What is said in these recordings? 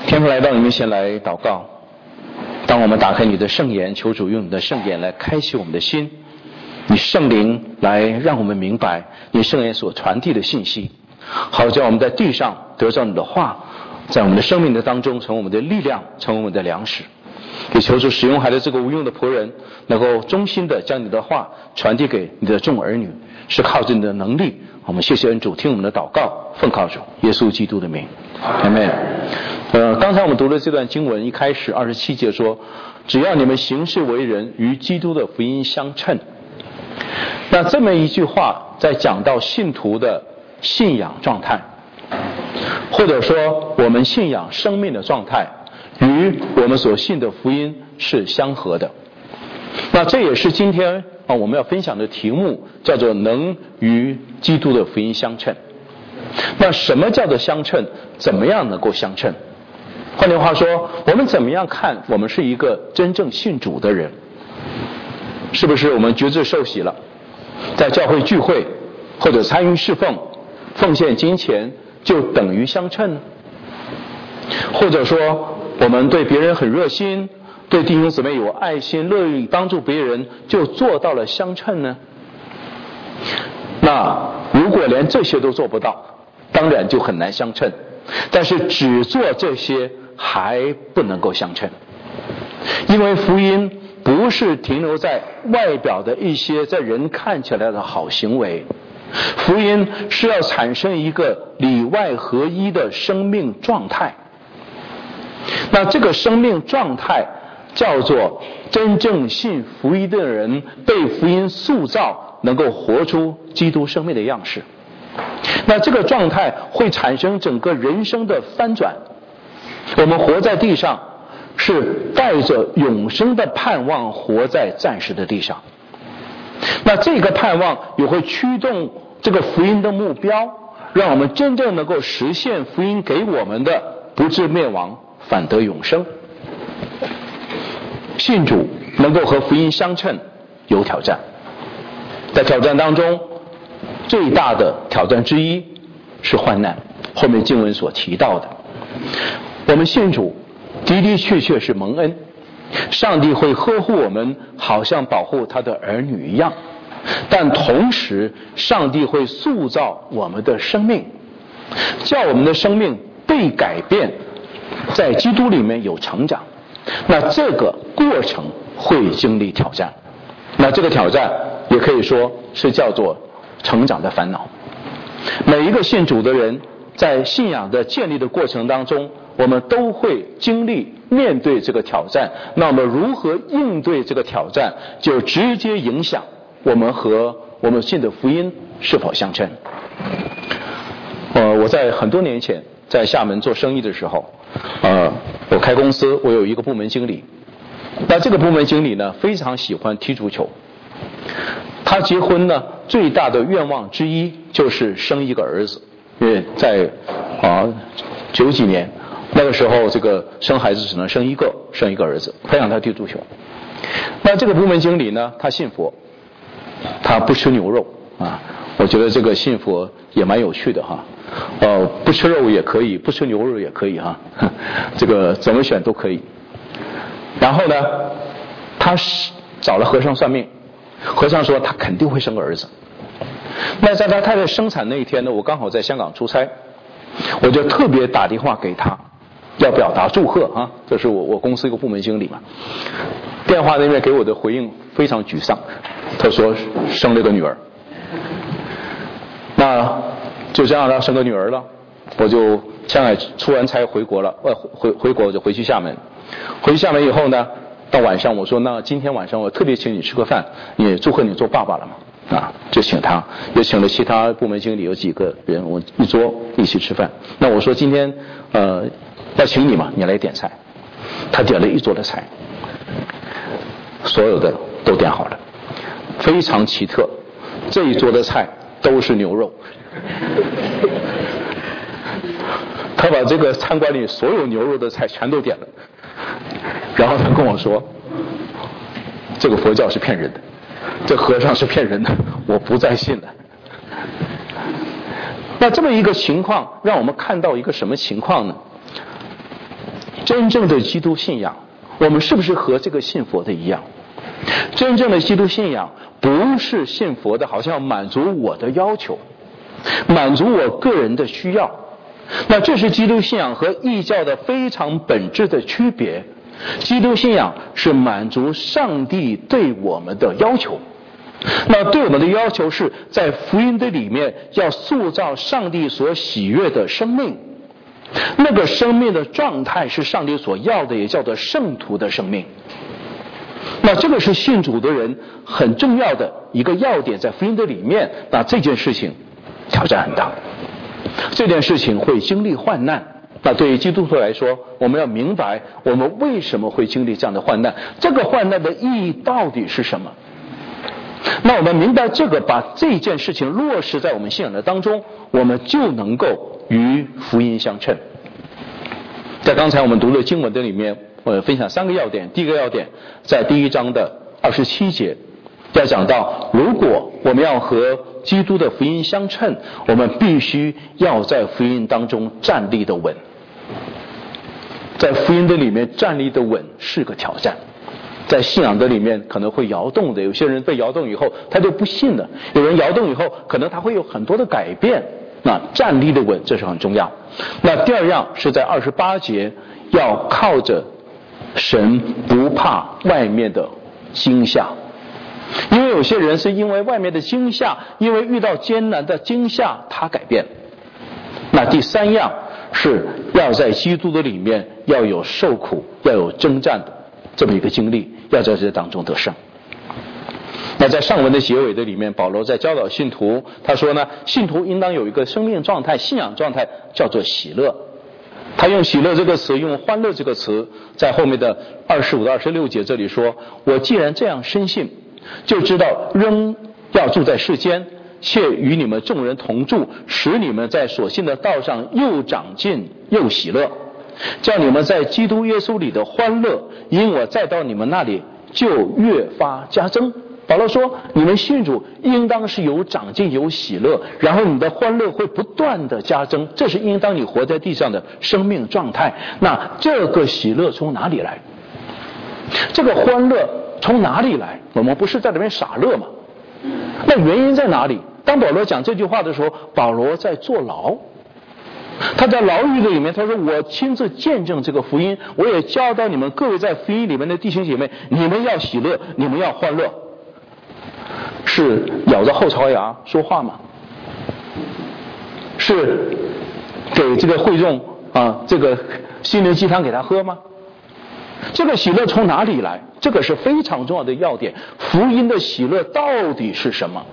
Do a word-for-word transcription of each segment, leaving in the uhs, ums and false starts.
天父来到你面前来祷告，当我们打开你的圣言，求主用你的圣言来开启我们的心，你圣灵来让我们明白你圣言所传递的信息，好叫我们在地上得到你的话，在我们的生命的当中成为我们的力量，成为我们的粮食。也求主使用孩子这个无用的仆人，能够衷心的将你的话传递给你的众儿女，是靠着你的能力。我们谢谢恩主，听我们的祷告，奉靠主耶稣基督的名，阿们。呃，刚才我们读的这段经文一开始二十七节说，只要你们行事为人与基督的福音相称。那这么一句话在讲到信徒的信仰状态，或者说我们信仰生命的状态与我们所信的福音是相合的。那这也是今天啊我们要分享的题目，叫做能与基督的福音相称。那什么叫做相称？怎么样能够相称？换句话说，我们怎么样看我们是一个真正信主的人？是不是我们决志受洗了，在教会聚会或者参与侍奉奉献金钱就等于相称呢？或者说我们对别人很热心，对弟兄姊妹有爱心，乐意帮助别人就做到了相称呢？那如果连这些都做不到，当然就很难相称。但是只做这些还不能够相称，因为福音不是停留在外表的一些在人看起来的好行为，福音是要产生一个里外合一的生命状态。那这个生命状态叫做真正信福音的人被福音塑造，能够活出基督生命的样式。那这个状态会产生整个人生的翻转。我们活在地上是带着永生的盼望活在暂时的地上，那这个盼望也会驱动这个福音的目标，让我们真正能够实现福音给我们的不至灭亡反得永生。信主能够和福音相称有挑战，在挑战当中最大的挑战之一是患难，后面经文所提到的。我们信主的的确确是蒙恩，上帝会呵护我们，好像保护他的儿女一样，但同时上帝会塑造我们的生命，叫我们的生命被改变，在基督里面有成长。那这个过程会经历挑战，那这个挑战也可以说是叫做成长的烦恼。每一个信主的人在信仰的建立的过程当中，我们都会经历面对这个挑战，那么如何应对这个挑战，就直接影响我们和我们信的福音是否相称。呃，我在很多年前在厦门做生意的时候，呃，我开公司，我有一个部门经理，那这个部门经理呢非常喜欢踢足球，他结婚呢最大的愿望之一就是生一个儿子，因为在啊九几年那个时候，这个生孩子只能生一个，生一个儿子，培养他踢足球。那这个部门经理呢，他信佛，他不吃牛肉啊。我觉得这个信佛也蛮有趣的哈，呃，不吃肉也可以，不吃牛肉也可以哈，这个怎么选都可以。然后呢，他找了和尚算命，和尚说他肯定会生个儿子。那在他太太生产那一天呢，我刚好在香港出差，我就特别打电话给他，要表达祝贺啊，这是我我公司一个部门经理嘛。电话那边给我的回应非常沮丧，他说生了个女儿。那就这样让生个女儿了，我就上海出完差回国了，呃回回国我就回去厦门。回去厦门以后呢，到晚上我说那今天晚上我特别请你吃个饭，也祝贺你做爸爸了嘛。啊，就请他，也请了其他部门经理有几个人，我一桌一起吃饭。那我说今天呃要请你嘛，你来点菜。他点了一桌的菜，所有的都点好了，非常奇特，这一桌的菜都是牛肉。他把这个餐馆里所有牛肉的菜全都点了，然后他跟我说，这个佛教是骗人的，这和尚是骗人的，我不再信了。那这么一个情况让我们看到一个什么情况呢？ 真正的基督信仰，我们是不是和这个信佛的一样？真正的基督信仰不是信佛的好像满足我的要求，满足我个人的需要。那这是基督信仰和异教的非常本质的区别。基督信仰是满足上帝对我们的要求，那对我们的要求是在福音的里面要塑造上帝所喜悦的生命，那个生命的状态是上帝所要的，也叫做圣徒的生命。那这个是信主的人很重要的一个要点，在福音的里面。那这件事情挑战很大，这件事情会经历患难。那对于基督徒来说，我们要明白我们为什么会经历这样的患难，这个患难的意义到底是什么。那我们明白这个，把这件事情落实在我们信仰的当中，我们就能够与福音相称。在刚才我们读的经文的里面，我分享三个要点。第一个要点在第一章的二十七节，要讲到如果我们要和基督的福音相称，我们必须要在福音当中站立的稳。在福音的里面站立的稳是个挑战，在信仰的里面可能会摇动的，有些人被摇动以后他就不信了，有人摇动以后可能他会有很多的改变。那站立的稳这是很重要。那第二样是在二十八节，要靠着神不怕外面的惊吓，因为有些人是因为外面的惊吓，因为遇到艰难的惊吓他改变。那第三样是要在基督的里面要有受苦，要有征战的这么一个经历，要在这当中得胜。那在上文的结尾的里面，保罗在教导信徒，他说呢，信徒应当有一个生命状态，信仰状态叫做喜乐。他用喜乐这个词，用欢乐这个词，在后面的二十五到二十六节这里说，我既然这样深信，就知道仍要住在世间，且与你们众人同住，使你们在所信的道上又长进又喜乐，叫你们在基督耶稣里的欢乐，因我再到你们那里就越发加增。保罗说，你们信主应当是有长进有喜乐，然后你的欢乐会不断的加增，这是应当你活在地上的生命状态。那这个喜乐从哪里来？这个欢乐从哪里来？我们不是在里面傻乐吗？那原因在哪里？当保罗讲这句话的时候，保罗在坐牢，他在牢狱的里面，他说我亲自见证这个福音，我也教导你们各位在福音里面的弟兄姐妹，你们要喜乐，你们要欢乐。是咬着后槽牙说话吗？是给这个会众啊这个心灵鸡汤给他喝吗？这个喜乐从哪里来？这个是非常重要的要点。福音的喜乐到底是什么？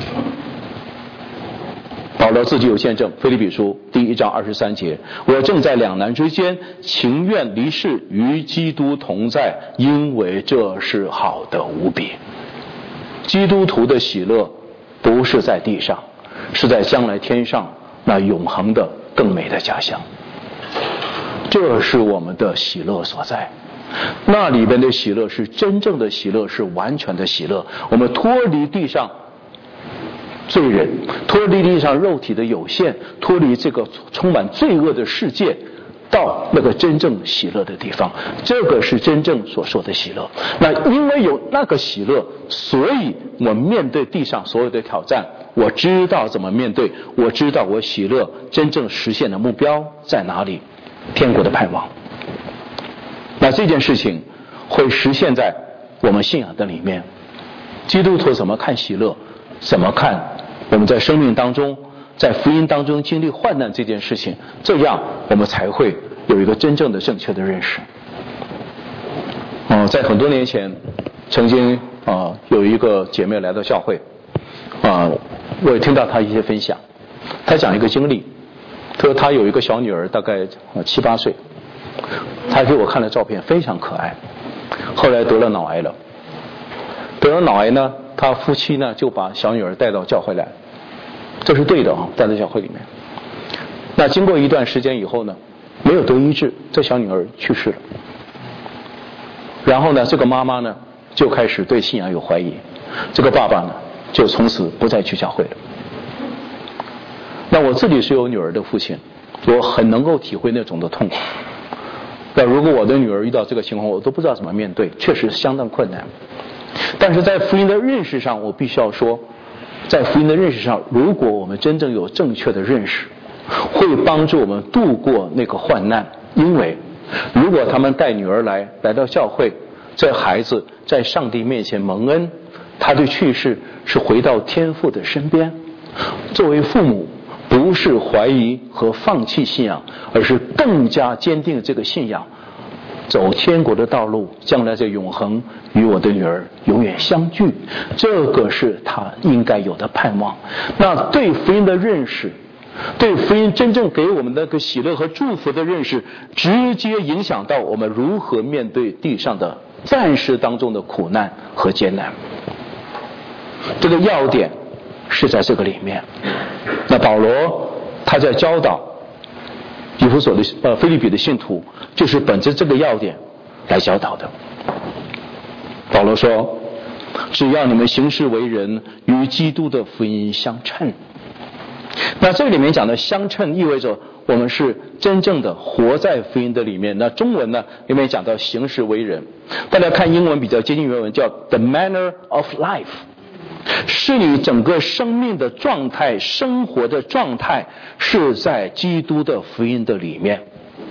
保罗自己有见证，腓立比书第一章二十三节，我正在两难之间，情愿离世与基督同在，因为这是好的无比。基督徒的喜乐不是在地上，是在将来天上那永恒的更美的家乡，这是我们的喜乐所在。那里边的喜乐是真正的喜乐，是完全的喜乐。我们脱离地上罪人，脱离地上肉体的有限，脱离这个充满罪恶的世界，到那个真正喜乐的地方，这个是真正所说的喜乐。那因为有那个喜乐，所以我面对地上所有的挑战，我知道怎么面对，我知道我喜乐真正实现的目标在哪里，天国的盼望。那这件事情会实现在我们信仰的里面。基督徒怎么看喜乐，怎么看我们在生命当中，在福音当中经历患难这件事情，这样我们才会有一个真正的正确的认识。呃、在很多年前曾经啊、呃、有一个姐妹来到教会啊、呃，我也听到她一些分享。她讲一个经历，她说她有一个小女儿，大概七八岁，她给我看了照片，非常可爱，后来得了脑癌了。得了脑癌呢，她夫妻呢就把小女儿带到教会来，这是对的啊，带到教会里面。那经过一段时间以后呢，没有得医治，这小女儿去世了。然后呢，这个妈妈呢就开始对信仰有怀疑，这个爸爸呢就从此不再去教会了。那我自己是有女儿的父亲，我很能够体会那种的痛苦。 那如果我的女儿遇到这个情况，我都不知道怎么面对，确实相当困难。但是在福音的认识上，我必须要说，在福音的认识上，如果我们真正有正确的认识，会帮助我们度过那个患难。因为如果他们带女儿来来到教会，这孩子在上帝面前蒙恩，他的去世是回到天父的身边。作为父母，不是怀疑和放弃信仰，而是更加坚定这个信仰，走天国的道路，将来在永恒与我的女儿永远相聚，这个是他应该有的盼望。那对福音的认识，对福音真正给我们那个喜乐和祝福的认识，直接影响到我们如何面对地上的暂时当中的苦难和艰难。这个要点是在这个里面。那保罗他在教导以弗所的呃腓立比的信徒，就是本着这个要点来教导的。保罗说，只要你们行事为人与基督的福音相称。那这个里面讲的相称，意味着我们是真正的活在福音的里面。那中文呢里面讲到行事为人，大家看英文比较接近原文，叫 the manner of life， 是你整个生命的状态，生活的状态是在基督的福音的里面。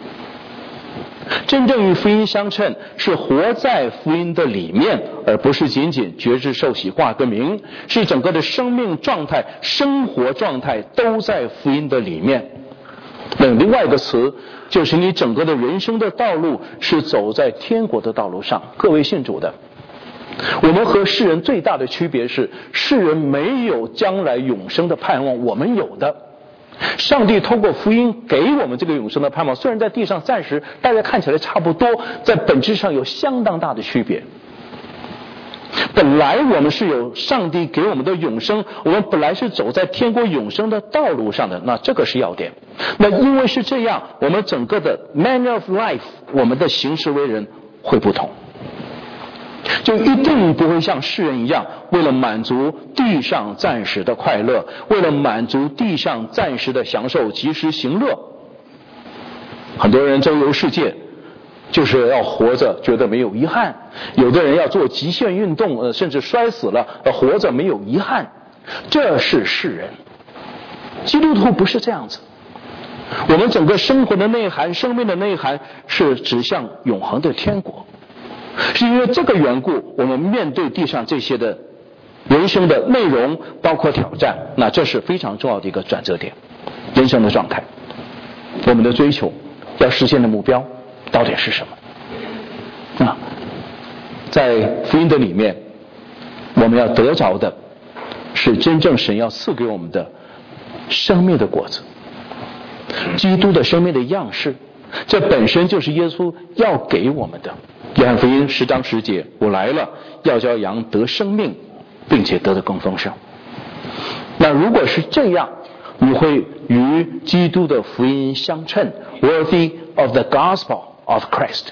真正与福音相称，是活在福音的里面，而不是仅仅觉知受洗挂个名，是整个的生命状态、生活状态都在福音的里面。那另外一个词，就是你整个的人生的道路是走在天国的道路上。各位信主的，我们和世人最大的区别是，世人没有将来永生的盼望，我们有的。上帝透过福音给我们这个永生的盼望，虽然在地上暂时大家看起来差不多，在本质上有相当大的区别。本来我们是有上帝给我们的永生，我们本来是走在天国永生的道路上的，那这个是要点。那因为是这样，我们整个的 manner of life， 我们的行事为人会不同，就一定不会像世人一样，为了满足地上暂时的快乐，为了满足地上暂时的享受，及时行乐。很多人周游世界，就是要活着觉得没有遗憾。有的人要做极限运动，呃，甚至摔死了，呃，活着没有遗憾。这是世人。基督徒不是这样子。我们整个生活的内涵、生命的内涵是指向永恒的天国。是因为这个缘故，我们面对地上这些的人生的内容，包括挑战，那这是非常重要的一个转折点。人生的状态，我们的追求，要实现的目标到底是什么啊？在福音的里面，我们要得着的是真正神要赐给我们的生命的果子，基督的生命的样式，这本身就是耶稣要给我们的。约翰福音十章十节，我来了，要叫羊得生命，并且得得更丰盛。那如果是这样，你会与基督的福音相称 ，worthy of the gospel of Christ。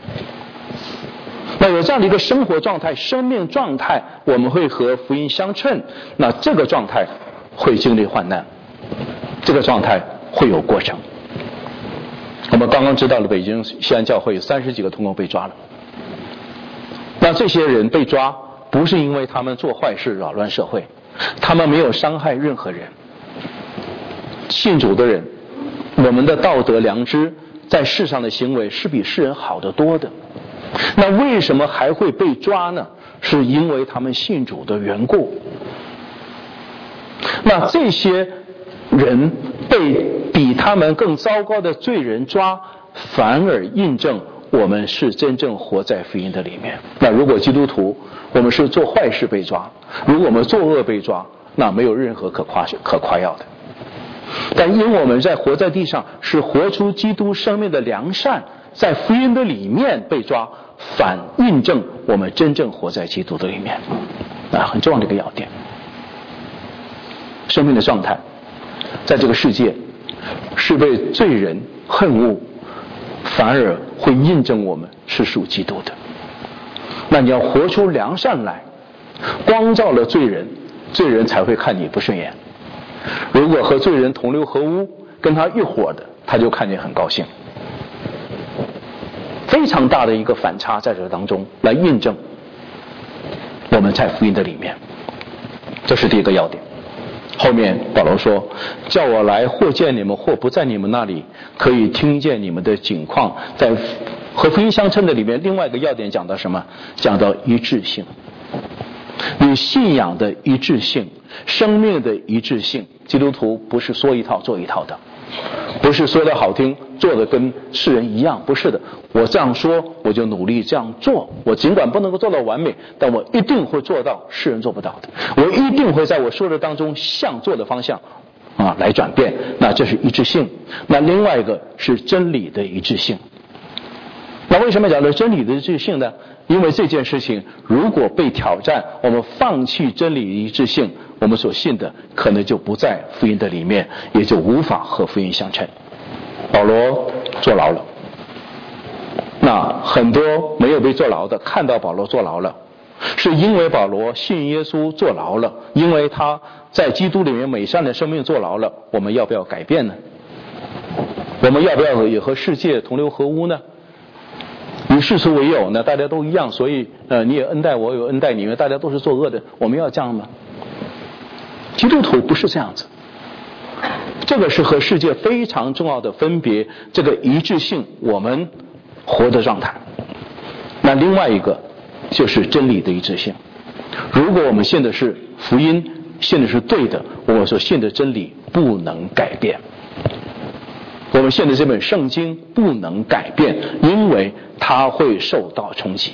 那有这样的一个生活状态、生命状态，我们会和福音相称。那这个状态会经历患难，这个状态会有过程。我们刚刚知道了，北京西安教会有三十几个同工被抓了。那这些人被抓，不是因为他们做坏事扰乱社会，他们没有伤害任何人。信主的人，我们的道德良知在世上的行为是比世人好得多的。那为什么还会被抓呢？是因为他们信主的缘故。那这些人被比他们更糟糕的罪人抓，反而印证我们是真正活在福音的里面。那如果基督徒我们是做坏事被抓，如果我们作恶被抓，那没有任何可夸可夸耀的。但因我们在活在地上是活出基督生命的良善，在福音的里面被抓，反印证我们真正活在基督的里面。啊，很重要的一个要点。生命的状态在这个世界是被罪人恨恶，反而会印证我们是属基督的。那你要活出良善来，光照了罪人，罪人才会看你不顺眼。如果和罪人同流合污，跟他一伙的，他就看见很高兴。 非常大的一个反差在这当中来印证我们在福音的里面。这是第一个要点。后面保罗说，叫我来或见你们或不在你们那里，可以听见你们的景况。在和福音相称的里面，另外一个要点讲到什么？讲到一致性，你信仰的一致性，生命的一致性。基督徒不是说一套做一套的，不是说的好听做的跟世人一样，不是的。我这样说我就努力这样做，我尽管不能够做到完美，但我一定会做到世人做不到的，我一定会在我说的当中向做的方向啊来转变。那这是一致性。那另外一个是真理的一致性。那为什么讲到真理的一致性呢？因为这件事情如果被挑战，我们放弃真理的一致性，我们所信的可能就不在福音的里面，也就无法和福音相称。保罗坐牢了，那很多没有被坐牢的看到保罗坐牢了，是因为保罗信耶稣坐牢了，因为他在基督里面美善的生命坐牢了。我们要不要改变呢？我们要不要也和世界同流合污呢？与世俗为友呢，大家都一样，所以呃你也恩待我，有恩待你，因为大家都是作恶的，我们要这样吗？基督徒不是这样子，这个是和世界非常重要的分别，这个一致性我们活的状态。那另外一个就是真理的一致性。如果我们信的是福音，信的是对的，我们所信的真理不能改变。我们现在这本圣经不能改变，因为它会受到冲击。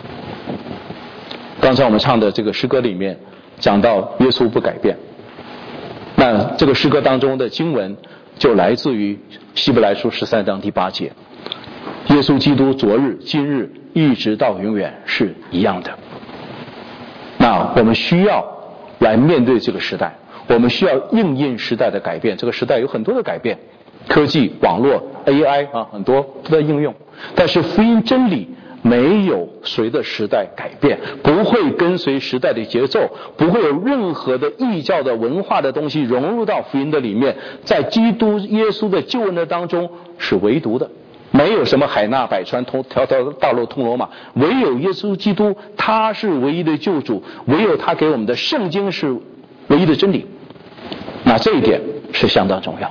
刚才我们唱的这个诗歌里面讲到耶稣不改变，那这个诗歌当中的经文就来自于希伯来书十三章第八节，耶稣基督昨日今日一直到永远是一样的。那我们需要来面对这个时代，我们需要应应时代的改变。这个时代有很多的改变，科技、网络、A I 啊，很多都在应用。但是福音真理没有随着时代改变，不会跟随时代的节奏，不会有任何的异教的文化的东西融入到福音的里面。在基督耶稣的救恩的当中是唯独的，没有什么海纳百川、通条条大路通罗马，唯有耶稣基督，他是唯一的救主，唯有他给我们的圣经是唯一的真理。那这一点是相当重要。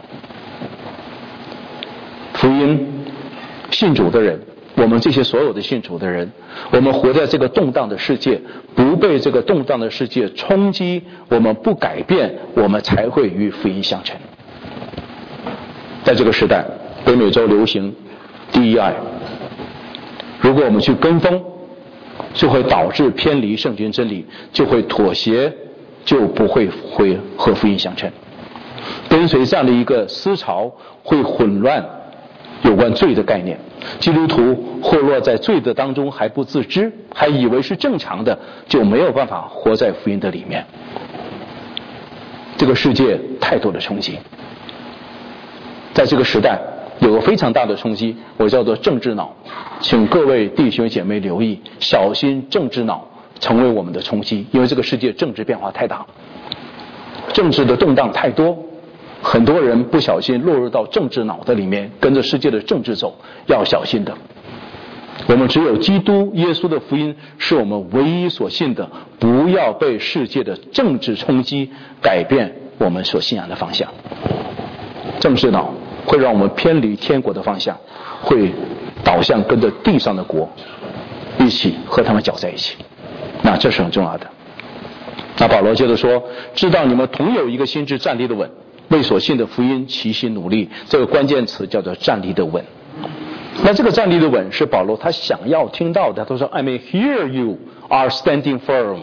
福音信主的人，我们这些所有的信主的人，我们活在这个动荡的世界，不被这个动荡的世界冲击，我们不改变，我们才会与福音相称。在这个时代，北美洲流行第一爱，如果我们去跟风，就会导致偏离圣经真理，就会妥协，就不会会和福音相称。跟随这样的一个思潮，会混乱有关罪的概念，基督徒或落在罪的当中还不自知，还以为是正常的，就没有办法活在福音的里面。这个世界太多的冲击，在这个时代有个非常大的冲击，我叫做政治脑，请各位弟兄姐妹留意，小心政治脑成为我们的冲击，因为这个世界政治变化太大，政治的动荡太多，很多人不小心落入到政治脑的里面，跟着世界的政治走，要小心的。我们只有基督耶稣的福音是我们唯一所信的，不要被世界的政治冲击改变我们所信仰的方向。政治脑会让我们偏离天国的方向，会导向跟着地上的国一起和他们搅在一起，那这是很重要的。那保罗接着说，知道你们同有一个心志，站立的稳，为所信的福音齐心努力。这个关键词叫做站立的稳。那这个站立的稳是保罗他想要听到的，他说 I may hear you are standing firm，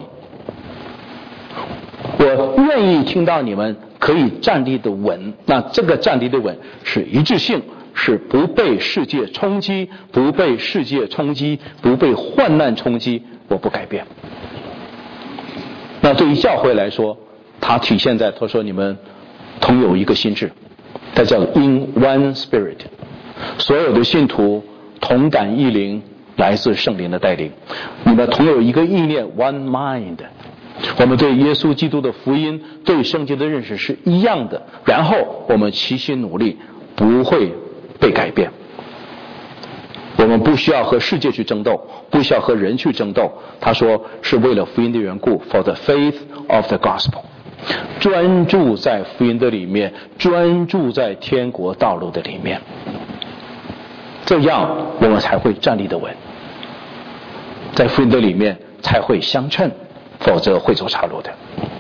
我愿意听到你们可以站立的稳。那这个站立的稳是一致性，是不被世界冲击，不被世界冲击，不被患难冲击，我不改变。那对于教会来说，它体现在他说你们同有一个心志，它叫 in one spirit， 所有的信徒同感一灵，来自圣灵的带领，你们同有一个意念 one mind， 我们对耶稣基督的福音对圣经的认识是一样的，然后我们齐心努力，不会被改变。 我们不需要和世界去争斗，不需要和人去争斗。他说是为了福音的缘故 ，for the faith of the gospel， 专注在福音的里面，专注在天国道路的里面，这样我们才会站立得稳，在福音的里面才会相称，否则会走岔路的。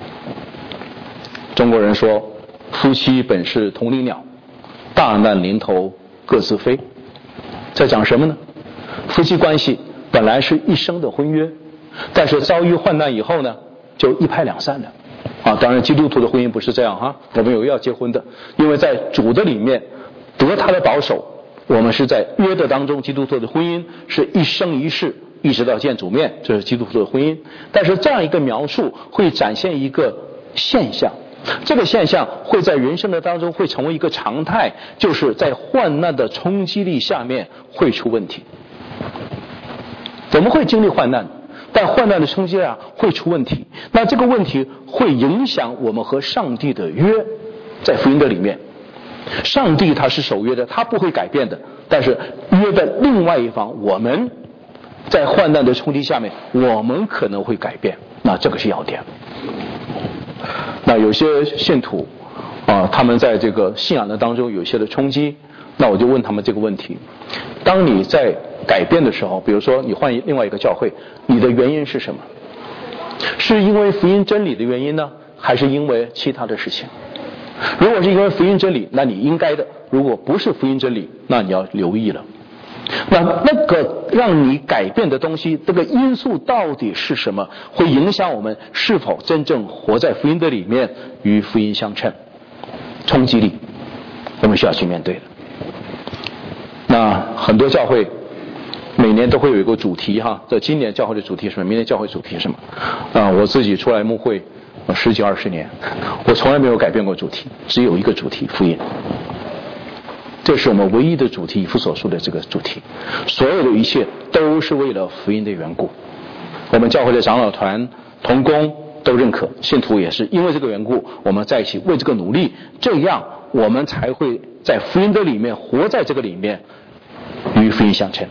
中国人说，夫妻本是同林鸟，大难临头各自飞。在讲什么呢？夫妻关系本来是一生的婚约，但是遭遇患难以后呢，就一拍两散了。啊，当然基督徒的婚姻不是这样哈，我们有要结婚的，因为在主的里面得他的保守，我们是在约的当中，基督徒的婚姻是一生一世，一直到见主面，这是基督徒的婚姻。但是这样一个描述会展现一个现象，这个现象会在人生的当中会成为一个常态，就是在患难的冲击力下面会出问题。我们会经历患难，但患难的冲击啊会出问题，那这个问题会影响我们和上帝的约。在福音的里面，上帝他是守约的，他不会改变的，但是约的另外一方，我们在患难的冲击下面，我们可能会改变，那这个是要点。那有些信徒啊，他们在这个信仰的当中有一些的冲击，那我就问他们这个问题：当你在改变的时候，比如说你换另外一个教会，你的原因是什么？是因为福音真理的原因呢，还是因为其他的事情？如果是因为福音真理，那你应该的；如果不是福音真理，那你要留意了。那那个让你改变的东西，这个因素到底是什么？会影响我们是否真正活在福音的里面，与福音相称？冲击力，我们需要去面对的。那很多教会每年都会有一个主题哈，这今年教会的主题是什么？明年教会主题是什么？啊，我自己出来牧会十几二十年，我从来没有改变过主题，只有一个主题：福音。这是我们唯一的主题，以弗所书的这个主题，所有的一切都是为了福音的缘故。我们教会的长老团同工都认可，信徒也是因为这个缘故，我们在一起为这个努力，这样我们才会在福音的里面活在这个里面，与福音相称。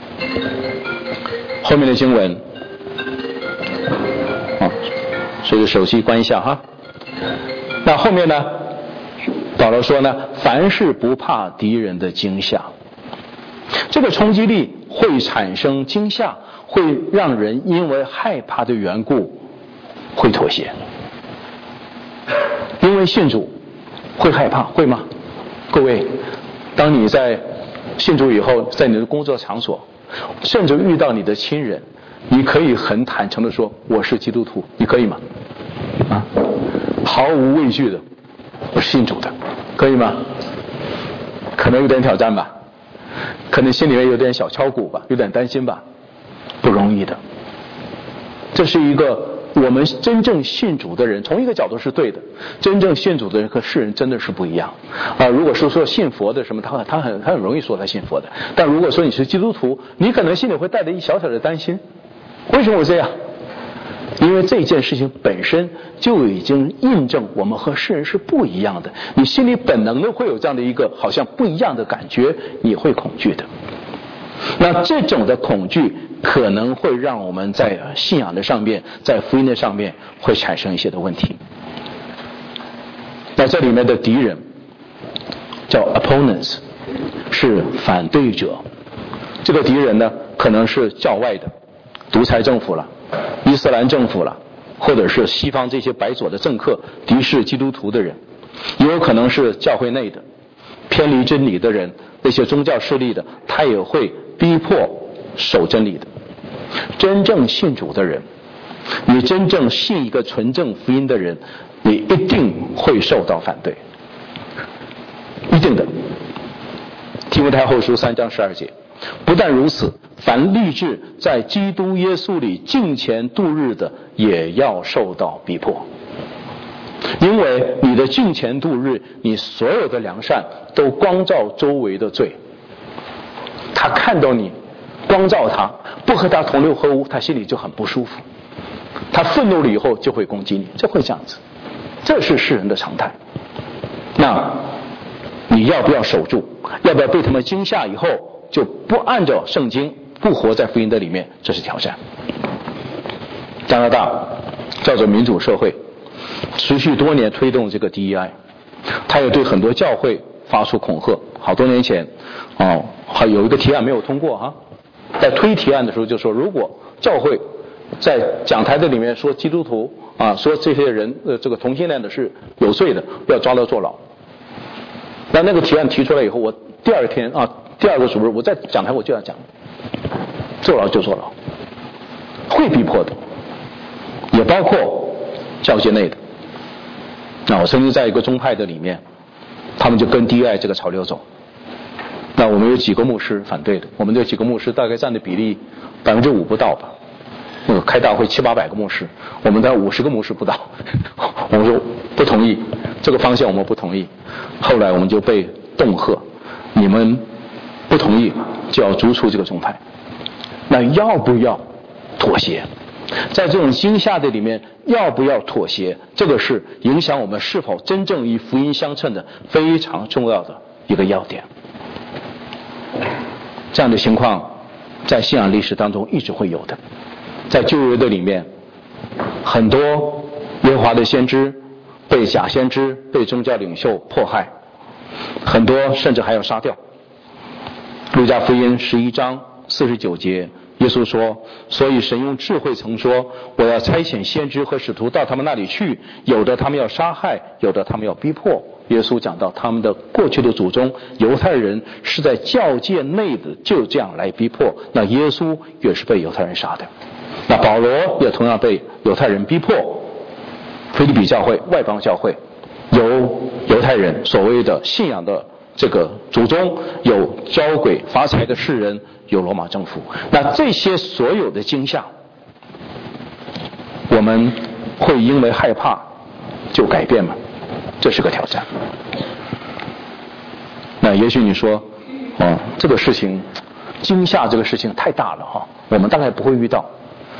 后面的经文，啊，所以手机关一下哈。那后面呢？保罗说呢，凡事不怕敌人的惊吓。这个冲击力会产生惊吓，会让人因为害怕的缘故会妥协。因为信主会害怕，会吗？各位，当你在信主以后，在你的工作场所，甚至遇到你的亲人，你可以很坦诚的说我是基督徒，你可以吗？啊，毫无畏惧的，我是信主的，可以吗？可能有点挑战吧，可能心里面有点小敲鼓吧，有点担心吧，不容易的。这是一个我们真正信主的人，从一个角度是对的，真正信主的人和世人真的是不一样啊。如果是说信佛的什么，他他很他很容易说他信佛的，但如果说你是基督徒，你可能心里会带着一小小的担心。为什么会这样？因为这件事情本身就已经印证我们和世人是不一样的，你心里本能的会有这样的一个好像不一样的感觉，你会恐惧的。那这种的恐惧可能会让我们在信仰的上面，在福音的上面会产生一些的问题。那这里面的敌人叫 opponents， 是反对者。这个敌人呢，可能是教外的独裁政府了，伊斯兰政府了，或者是西方这些白左的政客，敌视基督徒的人，也有可能是教会内的偏离真理的人，那些宗教势力的，他也会逼迫守真理的。真正信主的人，你真正信一个纯正福音的人，你一定会受到反对，一定的。提摩太后书三章十二节，不但如此，凡立志在基督耶稣里敬虔度日的，也要受到逼迫。因为你的敬虔度日，你所有的良善都光照周围的罪。他看到你光照他，不和他同流合污，他心里就很不舒服。他愤怒了以后就会攻击你，这会这样子，这是世人的常态。那你要不要守住？要不要被他们惊吓以后就不按照圣经，不活在福音的里面，这是挑战。加拿大叫做民主社会，持续多年推动这个 D E I， 他也对很多教会发出恐吓。好多年前哦，还有一个提案没有通过哈，在推提案的时候就说，如果教会在讲台的里面说基督徒啊，说这些人呃这个同性恋的是有罪的，要抓到坐牢。那那个提案提出来以后，我第二天啊，第二个主日我在讲台我就要讲，坐牢就坐牢，会逼迫的，也包括教界内的。那我曾经在一个宗派的里面，他们就跟 D E I 这个潮流走。那我们有几个牧师反对的，我们这几个牧师大概占的比例百分之五不到吧。那个开大会七八百个牧师，我们的五十个牧师不到，我们说不同意这个方向，我们不同意。后来我们就被恫吓，你们不同意就要逐出这个宗派。那要不要妥协？在这种惊吓的里面，要不要妥协？这个是影响我们是否真正与福音相称的非常重要的一个要点。这样的情况在信仰历史当中一直会有的。在旧约的里面，很多耶和华的先知被假先知、被宗教领袖迫害，很多甚至还要杀掉。路加福音十一章四十九节，耶稣说，所以神用智慧曾说，我要差遣先知和使徒到他们那里去，有的他们要杀害，有的他们要逼迫。耶稣讲到他们的过去的祖宗犹太人是在教界内的就这样来逼迫，那耶稣也是被犹太人杀的。那保罗也同样被犹太人逼迫，腓立比教会、外邦教会有犹太人所谓的信仰的这个祖宗，有交鬼发财的世人，有罗马政府。那这些所有的惊吓，我们会因为害怕就改变吗？这是个挑战。那也许你说哦，这个事情惊吓这个事情太大了哈，我们大概不会遇到。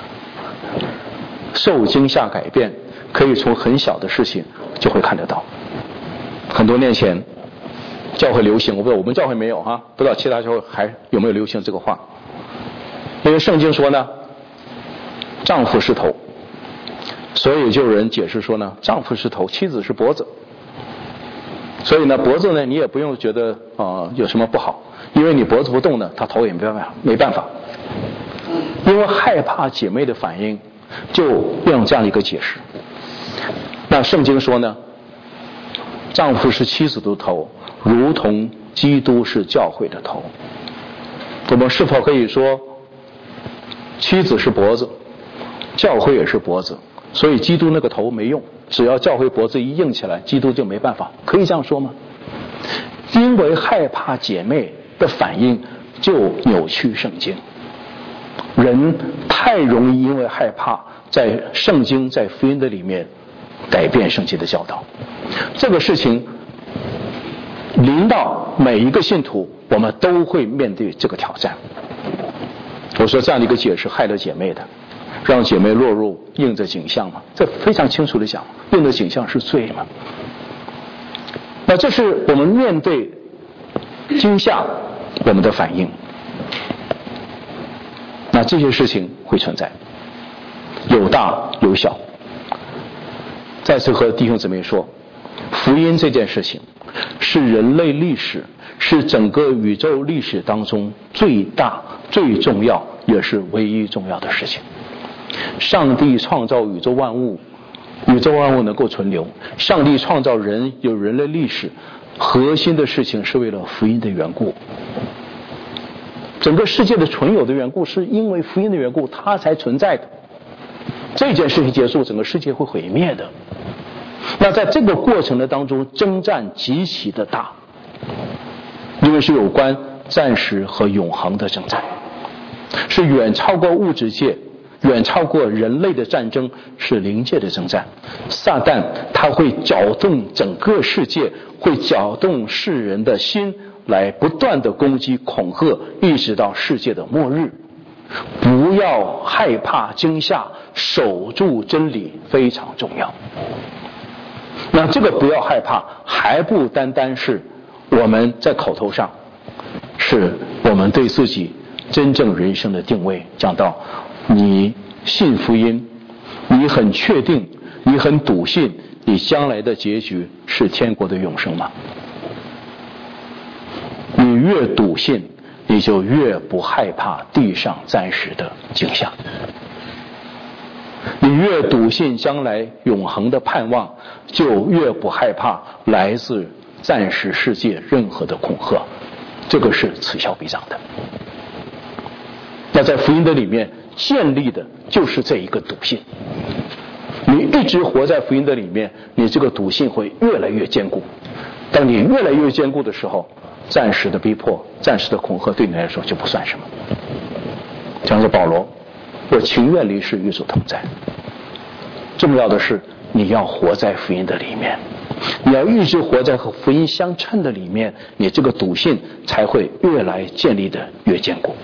受惊吓改变可以从很小的事情就会看得到。很多年前教会流行，我不知道我们教会没有哈，不知道其他教会还有没有流行这个话。因为圣经说呢，丈夫是头，所以就有人解释说呢，丈夫是头，妻子是脖子。所以呢，脖子呢，你也不用觉得啊、呃、有什么不好，因为你脖子不动呢，他头也没办法，没办法。因为害怕姐妹的反应，就用这样一个解释。那圣经说呢，丈夫是妻子的头，如同基督是教会的头。我们是否可以说，妻子是脖子，教会也是脖子，所以基督那个头没用，只要教会脖子一硬起来，基督就没办法，可以这样说吗？因为害怕姐妹的反应，就扭曲圣经。人太容易因为害怕，在圣经在福音的里面改变圣经的教导。这个事情临到每一个信徒，我们都会面对这个挑战。我说这样的一个解释害了姐妹的，让姐妹落入应着景象嘛，这非常清楚的讲，应着景象是罪嘛。那这是我们面对惊吓我们的反应。那这些事情会存在，有大有小。再次和弟兄姊妹说，福音这件事情是人类历史，是整个宇宙历史当中最大最重要也是唯一重要的事情。上帝创造宇宙万物，宇宙万物能够存留，上帝创造人有人类历史，核心的事情是为了福音的缘故。整个世界的存有的缘故是因为福音的缘故，它才存在的。这件事情结束，整个世界会毁灭的。那在这个过程的当中，征战极其的大，因为是有关暂时和永恒的征战，是远超过物质界，远超过人类的战争，是灵界的征战。撒旦他会搅动整个世界，会搅动世人的心，来不断的攻击恐吓，一直到世界的末日。不要害怕惊吓，守住真理非常重要。那这个不要害怕，还不单单是我们在口头上，是我们们对自己真正人生的定位，讲到你信福音，你很确定，你很笃信你将来的结局是天国的永生吗？你越笃信，你就越不害怕地上暂时的景象，你越笃信将来永恒的盼望，就越不害怕来自暂时世界任何的恐吓，这个是此消彼长的。那在福音的里面建立的就是这一个笃信，你一直活在福音的里面，你这个笃信会越来越坚固。当你越来越坚固的时候，暂时的逼迫，暂时的恐吓对你来说就不算什么。像是保罗，我情愿离世与主同在。重要的是你要活在福音的里面，你要一直活在和福音相称的里面，你这个笃信才会越来建立的越坚固。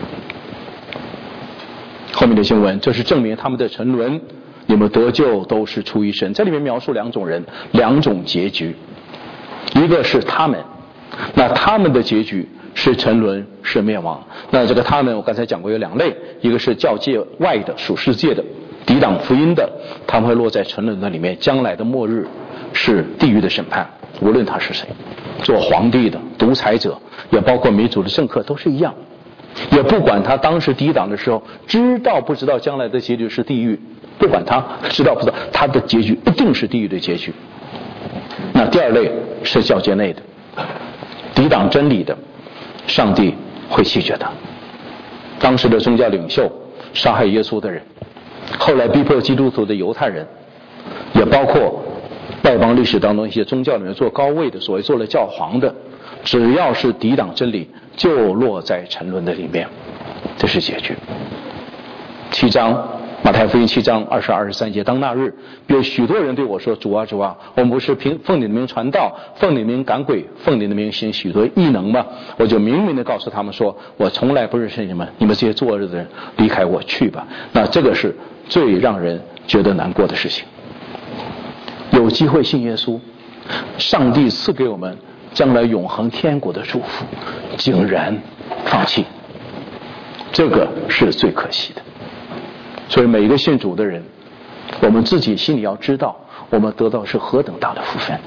后面的经文，这是证明他们的沉沦，你们得救都是出于神。这里面描述两种人，两种结局，一个是他们，那他们的结局是沉沦，是灭亡。那这个他们我刚才讲过有两类，一个是教界外的属世界的抵挡福音的，他们会落在沉沦的里面，将来的末日是地狱的审判，无论他是谁，做皇帝的、独裁者，也包括民主的政客都是一样，也不管他当时抵挡的时候知道不知道将来的结局是地狱，不管他知道不知道，他的结局一定是地狱的结局。那第二类是教界内的抵挡真理的，上帝会弃绝他。当时的宗教领袖，杀害耶稣的人，后来逼迫基督徒的犹太人，也包括外邦历史当中一些宗教里面做高位的，所谓做了教皇的，只要是抵挡真理，就落在沉沦的里面，这是结局。七章马太福音七章二十二十三节，当那日，有许多人对我说：主啊主啊，我们不是凭奉你的名传道，奉你的名赶鬼，奉你的名行许多异能吗？我就明明的告诉他们说，我从来不认识你们，你们这些作恶的人，离开我去吧。那这个是最让人觉得难过的事情。有机会信耶稣，上帝赐给我们将来永恒天国的祝福，竟然放弃，这个是最可惜的。所以每一个信主的人，我们自己心里要知道，我们得到是何等大的福分。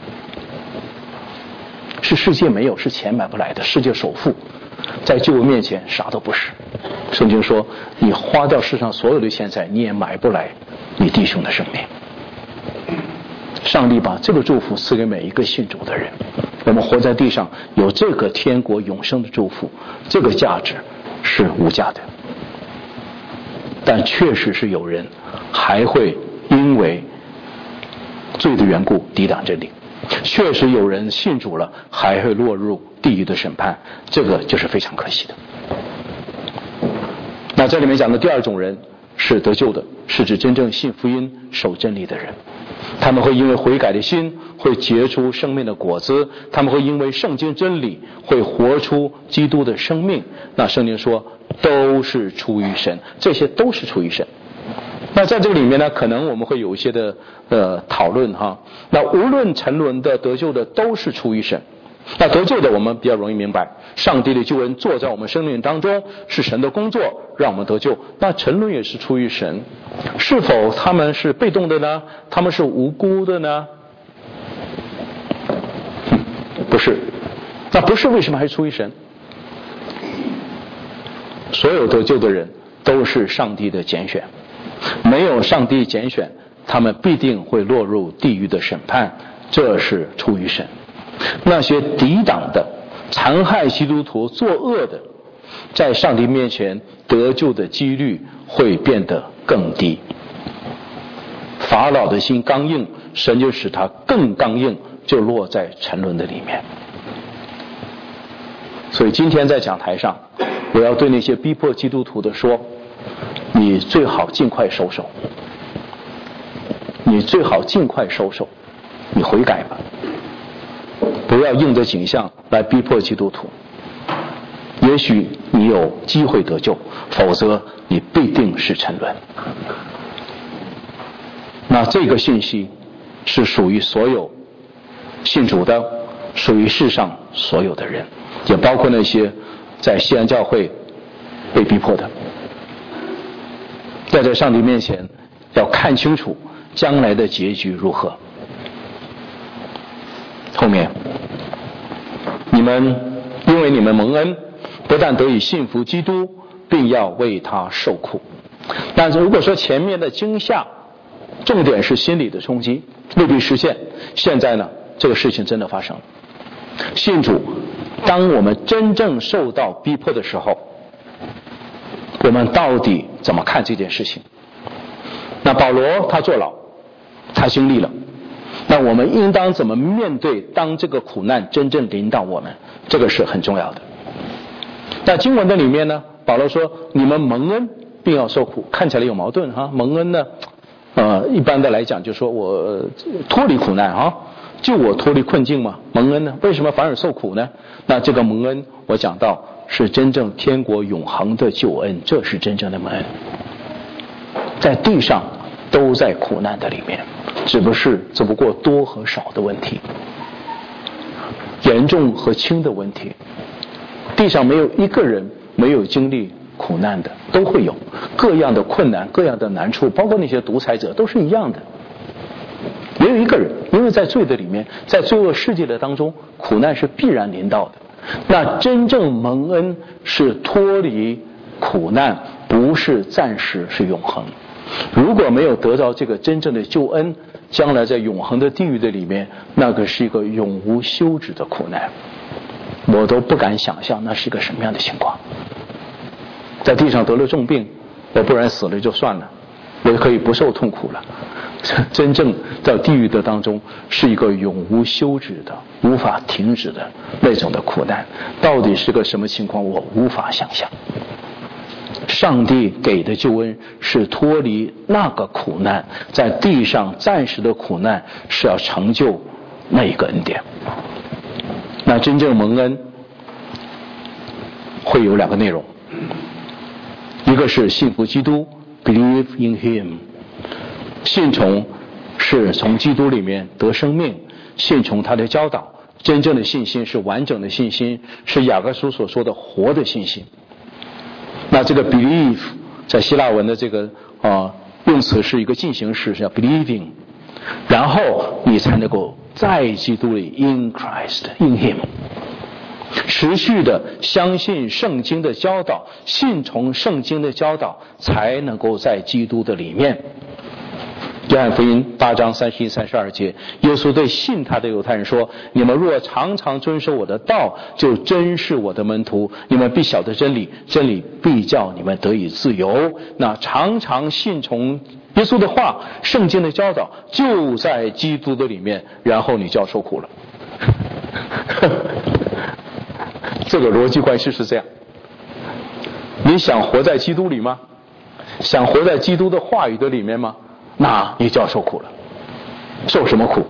是世界没有，是钱买不来的，世界首富在救恩面前啥都不是。圣经说，你花掉世上所有的钱财，你也买不来你弟兄的生命。上帝把这个祝福赐给每一个信主的人，我们活在地上有这个天国永生的祝福，这个价值是无价的。但确实是有人还会因为罪的缘故抵挡真理，确实有人信主了还会落入地狱的审判，这个就是非常可惜的。那这里面讲的第二种人是得救的，是指真正信福音守真理的人，他们会因为悔改的心会结出生命的果子，他们会因为圣经真理会活出基督的生命。那圣经说都是出于神，这些都是出于神。那在这个里面呢，可能我们会有一些的呃讨论哈。那无论沉沦的得救的都是出于神。那得救的我们比较容易明白，上帝的救恩做在我们生命当中，是神的工作让我们得救。那沉沦也是出于神，是否他们是被动的呢？他们是无辜的呢？嗯，不是。那不是为什么还是出于神？所有得救的人都是上帝的拣选，没有上帝拣选，他们必定会落入地狱的审判，这是出于神。那些抵挡的、残害基督徒、作恶的，在上帝面前得救的几率会变得更低。法老的心刚硬，神就使他更刚硬，就落在沉沦的里面。所以今天在讲台上，我要对那些逼迫基督徒的说，你最好尽快收手，你最好尽快收手，你悔改吧，不要硬着景象来逼迫基督徒。也许你有机会得救，否则你必定是沉沦。那这个信息是属于所有信主的，属于世上所有的人，也包括那些在西安教会被逼迫的，要在上帝面前要看清楚将来的结局如何。后面你们因为你们蒙恩，不但得以信服基督，并要为他受苦。但是如果说前面的惊吓重点是心理的冲击未必实现，现在呢这个事情真的发生了。信主，当我们真正受到逼迫的时候，我们到底怎么看这件事情？那保罗他坐牢，他经历了，那我们应当怎么面对当这个苦难真正临到我们？这个是很重要的。那经文的里面呢，保罗说你们蒙恩并要受苦，看起来有矛盾哈。蒙恩呢呃，一般的来讲就说我脱离苦难啊，就我脱离困境嘛。蒙恩呢，为什么反而受苦呢？那这个蒙恩我讲到是真正天国永恒的救恩，这是真正的蒙恩。在地上都在苦难的里面，只不是只不过多和少的问题，严重和轻的问题。地上没有一个人没有经历苦难的，都会有各样的困难，各样的难处，包括那些独裁者都是一样的。没有一个人，因为在罪的里面，在罪恶世界的当中，苦难是必然临到的。那真正蒙恩是脱离苦难，不是暂时，是永恒。如果没有得到这个真正的救恩，将来在永恒的地狱的里面，那个是一个永无休止的苦难，我都不敢想象那是一个什么样的情况。在地上得了重病，我不然死了就算了，我可以不受痛苦了。真正在地狱的当中是一个永无休止的无法停止的那种的苦难，到底是个什么情况我无法想象。上帝给的救恩是脱离那个苦难，在地上暂时的苦难是要成就那一个恩典。那真正蒙恩会有两个内容，一个是信服基督 believe in him， 信从是从基督里面得生命，信从他的教导。真正的信心是完整的信心，是雅各书所说的活的信心。那这个 believe 在希腊文的这个啊、呃、用词是一个进行式，是叫 believing， 然后你才能够在基督里 in Christ in him， 持续的相信圣经的教导，信从圣经的教导，才能够在基督的里面。约翰福音八章三十一、三十二节，耶稣对信他的犹太人说：“你们若常常遵守我的道，就真是我的门徒。你们必晓得真理，真理必叫你们得以自由。”那常常信从耶稣的话、圣经的教导，就在基督的里面，然后你就要受苦了。这个逻辑关系是这样。你想活在基督里吗？想活在基督的话语的里面吗？那你就要受苦了。受什么苦？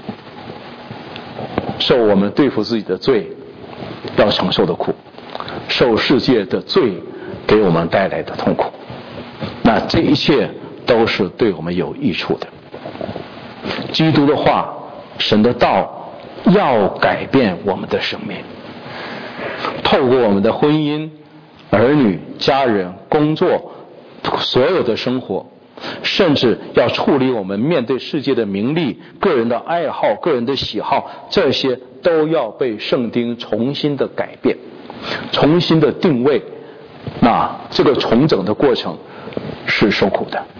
受我们对付自己的罪要承受的苦，受世界的罪给我们带来的痛苦。那这一切都是对我们有益处的。基督的话、神的道要改变我们的生命，透过我们的婚姻、儿女、家人、工作，所有的生活，甚至要处理我们面对世界的名利、个人的爱好、个人的喜好，这些都要被圣经重新的改变，重新的定位。那这个重整的过程是受苦的。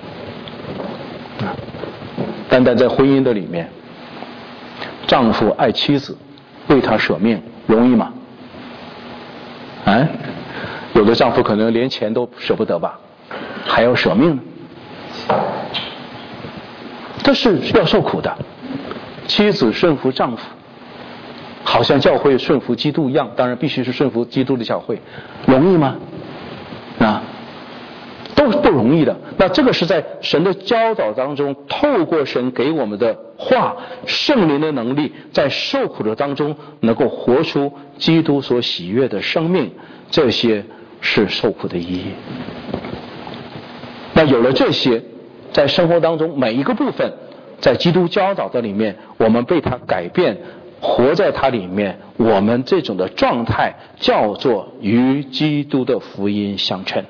单单在婚姻的里面，丈夫爱妻子，为她舍命，容易吗？啊，有的丈夫可能连钱都舍不得吧，还要舍命呢。这是要受苦的。妻子顺服丈夫，好像教会顺服基督一样，当然必须是顺服基督的教会，容易吗？啊，都不容易的。那这个是在神的教导当中，透过神给我们的话、圣灵的能力，在受苦的当中能够活出基督所喜悦的生命，这些是受苦的意义。那有了这些，在生活当中每一个部分，在基督教导的里面，我们被他改变， 活在它里面，我们这种的状态叫做与基督的福音相称。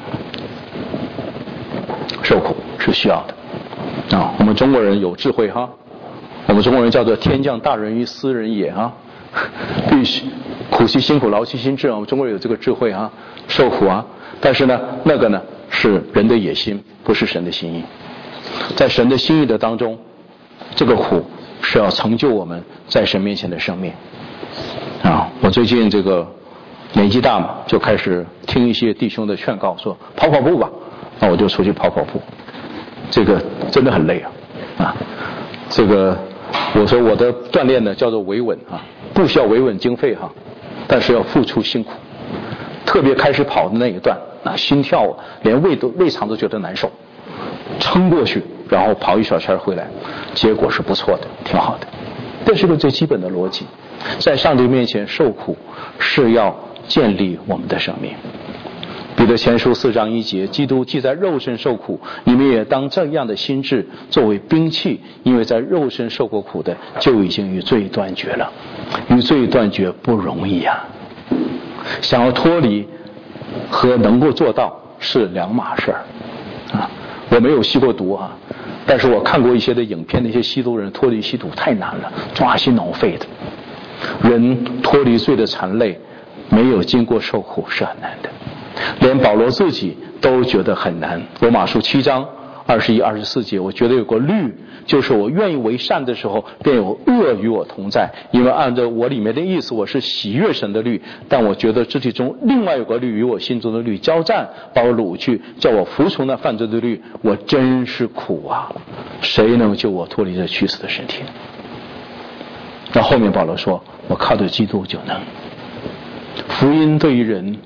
受苦是需要的啊！我们中国人有智慧哈，我们中国人叫做天降大任于斯人也啊，必须苦其心苦，劳其心志啊。我们中国人有这个智慧啊，受苦啊。但是呢，那个呢是人的野心，不是神的心意。在神的心意的当中，这个苦是要成就我们在神面前的生命啊！我最近这个年纪大嘛，就开始听一些弟兄的劝告，说跑跑步吧。那我就出去跑跑步，这个真的很累啊！啊，这个我说我的锻炼呢叫做维稳啊，不需要维稳经费哈、啊，但是要付出辛苦。特别开始跑的那一段，那心跳连胃都胃肠都觉得难受，撑过去，然后跑一小圈回来，结果是不错的，挺好的。这是个最基本的逻辑，在上帝面前受苦是要建立我们的生命。彼得前书四章一节，基督既在肉身受苦，你们也当这样的心志作为兵器，因为在肉身受过苦的，就已经与罪断绝了。与罪断绝不容易啊，想要脱离和能够做到是两码事儿啊。我没有吸过毒啊，但是我看过一些的影片，那些吸毒人脱离吸毒太难了，抓心挠肺的。人脱离罪的缠累，没有经过受苦是很难的。连保罗自己都觉得很难。罗马书七章二十一、二十四节，我觉得有个律，就是我愿意为善的时候，便有恶与我同在。因为按照我里面的意思，我是喜悦神的律，但我觉得肢体中另外有个律与我心中的律交战，把我掳去，叫我服从那犯罪的律。我真是苦啊！谁能救我脱离这屈死的身体？那后面保罗说，我靠着基督就能。福音对于人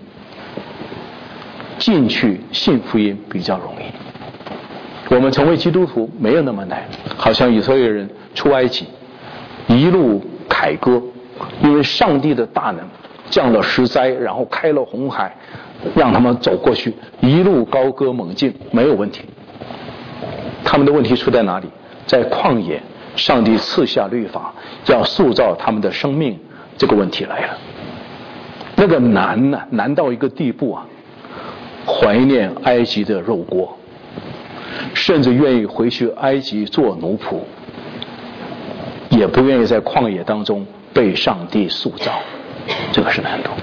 进去信福音比较容易，我们成为基督徒没有那么难。好像以色列人出埃及一路凯歌，因为上帝的大能降了十灾，然后开了红海，让他们走过去，一路高歌猛进，没有问题。他们的问题出在哪里？在旷野，上帝赐下律法，要塑造他们的生命，这个问题来了。那个难呢、啊，难到一个地步啊，怀念埃及的肉锅，甚至愿意回去埃及做奴仆，也不愿意在旷野当中被上帝塑造，这个是难度。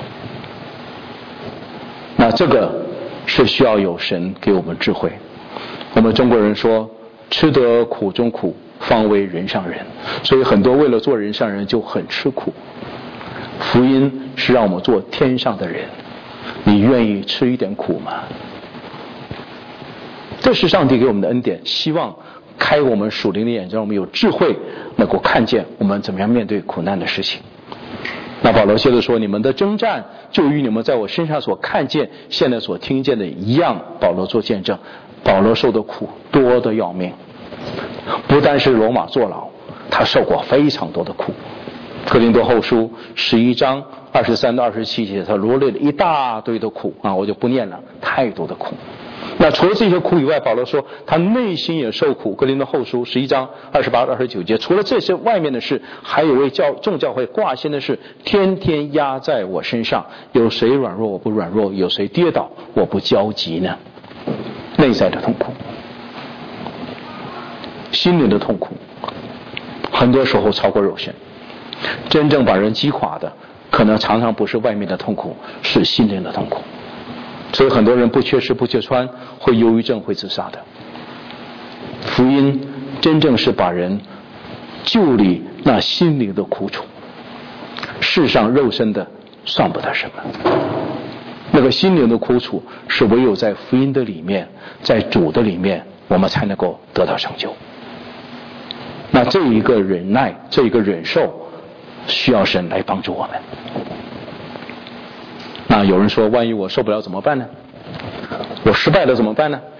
那这个是需要有神给我们智慧。我们中国人说，吃得苦中苦，方为人上人，所以很多为了做人上人就很吃苦。福音是让我们做天上的人，你愿意吃一点苦吗？这是上帝给我们的恩典，希望开我们属灵的眼睛，让我们有智慧能够看见我们怎么样面对苦难的事情。那保罗接着说，你们的征战就与你们在我身上所看见现在所听见的一样。保罗做见证，保罗受的苦多得要命，不单是罗马坐牢，他受过非常多的苦。哥林多后书十一章二十三到二十七节，他罗列了一大堆的苦啊，我就不念了，太多的苦。那除了这些苦以外，保罗说他内心也受苦。哥林多后书十一章二十八到二十九节，除了这些外面的事，还有为教众教会挂心的事，天天压在我身上。有谁软弱我不软弱？有谁跌倒我不焦急呢？内在的痛苦，心灵的痛苦，很多时候超过肉身。真正把人击垮的，可能常常不是外面的痛苦，是心灵的痛苦。所以很多人不缺吃不缺穿，会忧郁症，会自杀的。福音真正是把人救离那心灵的苦楚，世上肉身的算不得什么。那个心灵的苦楚是唯有在福音的里面，在主的里面，我们才能够得到成就。那这一个忍耐，这一个忍受，需要神来帮助我们。那有人说，万一我受不了怎么办呢？我失败了怎么办呢？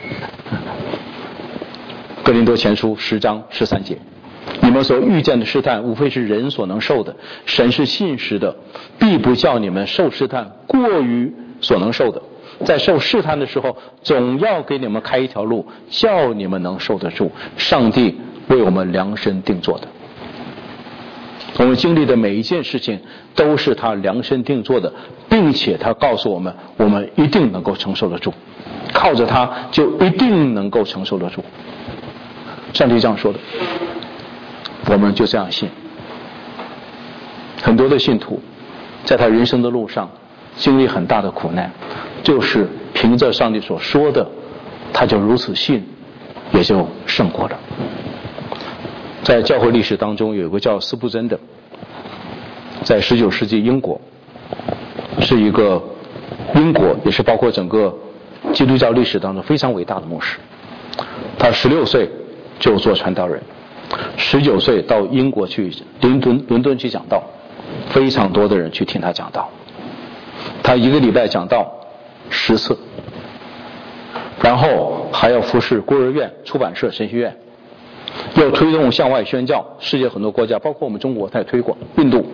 哥林多前书十章十三节，你们所遇见的试探，无非是人所能受的。神是信实的，必不叫你们受试探过于所能受的。在受试探的时候，总要给你们开一条路，叫你们能受得住。上帝为我们量身定做的。 我们经历的每一件事情都是他量身定做的，并且他告诉我们，我们一定能够承受得住，靠着他就一定能够承受得住。上帝这样说的，我们就这样信。很多的信徒在他人生的路上经历很大的苦难，就是凭着上帝所说的，他就如此信，也就胜过了。在教会历史当中，有一个叫斯布真的，在十九世纪英国，是一个英国也是包括整个基督教历史当中非常伟大的牧师。他十六岁就做传道人，十九岁到英国去伦敦伦敦去讲道，非常多的人去听他讲道。他一个礼拜讲道十次，然后还要服侍孤儿院、出版社、神学院，要推动向外宣教，世界很多国家，包括我们中国，他也推广。印度，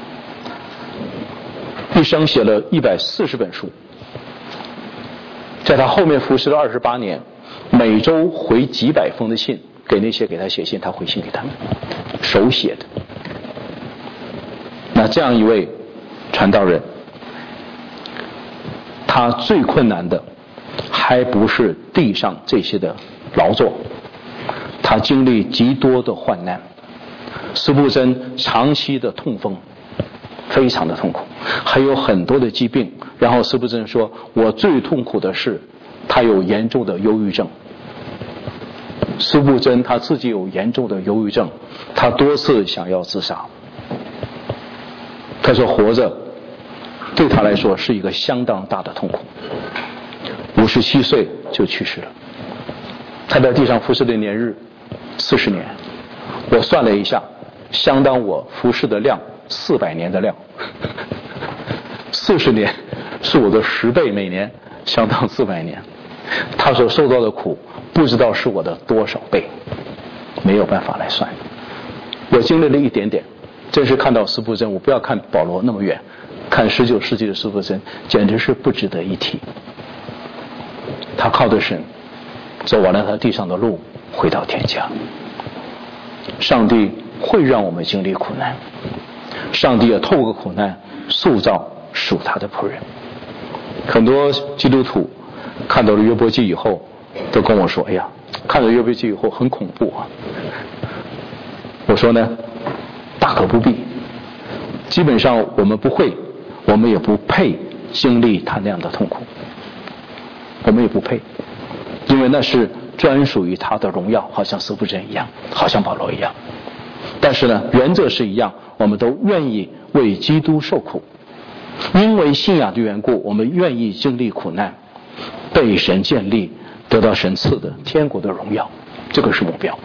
一生写了一百四十本书。在他后面服侍了二十八年，每周回几百封的信给那些给他写信，他回信给他们，手写的。那这样一位传道人，他最困难的还不是地上这些的劳作，他经历极多的患难。斯布真长期的痛风，非常的痛苦，还有很多的疾病。然后斯布真说，我最痛苦的是他有严重的忧郁症。斯布真他自己有严重的忧郁症，他多次想要自杀。他说活着对他来说是一个相当大的痛苦。五十七岁就去世了。他在地上服侍的年日四十年，我算了一下，相当我服侍的量四百年的量。四十年是我的十倍，每年相当四百年。他所受到的苦不知道是我的多少倍，没有办法来算。我经历了一点点，真是看到斯布真，我不要看保罗那么远，看十九世纪的斯布真简直是不值得一提。他靠着神走完了他地上的路，回到天家。上帝会让我们经历苦难，上帝也透过苦难塑造属他的仆人。很多基督徒看到了约伯记以后都跟我说，哎呀，看到约伯记以后很恐怖啊。我说呢，大可不必。基本上我们不会，我们也不配经历他那样的痛苦，我们也不配，因为那是专属于他的荣耀，好像斯布真一样，好像保罗一样。但是呢，原则是一样，我们都愿意为基督受苦，因为信仰的缘故，我们愿意经历苦难，被神建立，得到神赐的天国的荣耀，这个是目标。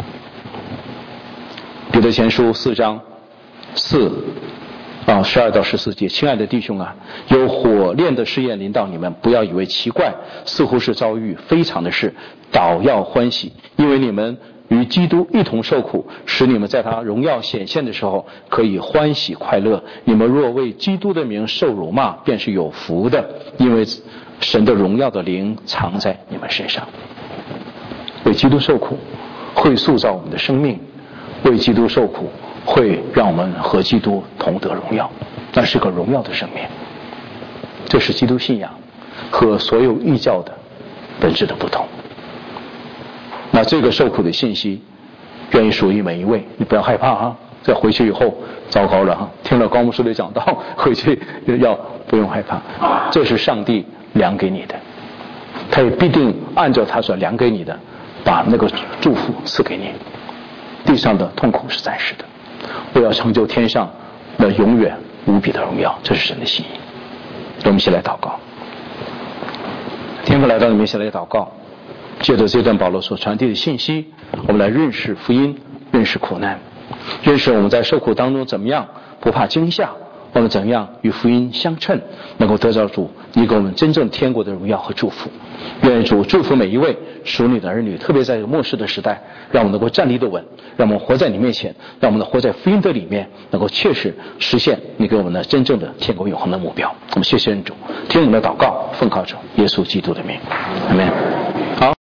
彼得前书四章四啊十二到十四节，亲爱的弟兄啊，有火炼的试验临到你们，不要以为奇怪，似乎是遭遇非常的事，倒要欢喜，因为你们与基督一同受苦，使你们在他荣耀显现的时候可以欢喜快乐。你们若为基督的名受辱骂，便是有福的，因为神的荣耀的灵藏在你们身上。为基督受苦会塑造我们的生命，为基督受苦会让我们和基督同得荣耀，那是个荣耀的生命。这是基督信仰和所有异教的本质的不同。那这个受苦的信息愿意属于每一位，你不要害怕啊！再回去以后糟糕了哈，听了高牧师的讲道，回去要不用害怕，这是上帝量给你的，他也必定按照他所量给你的，把那个祝福赐给你。地上的痛苦是暂时的，我要成就天上那永远无比的荣耀，这是神的心意。我们一起来祷告。天父来到你们，一起来祷告。借着这段保罗所传递的信息，我们来认识福音，认识苦难，认识我们在受苦当中怎么样不怕惊吓，我们怎样与福音相称，能够得到主你给我们真正天国的荣耀和祝福。愿主祝福每一位属你的儿女，特别在末世的时代，让我们能够站立得稳，让我们活在你面前，让我们活在福音的里面，能够切实实现你给我们的真正的天国永恒的目标。我们谢谢恩主，听我们的祷告，奉靠主耶稣基督的名，阿们。好。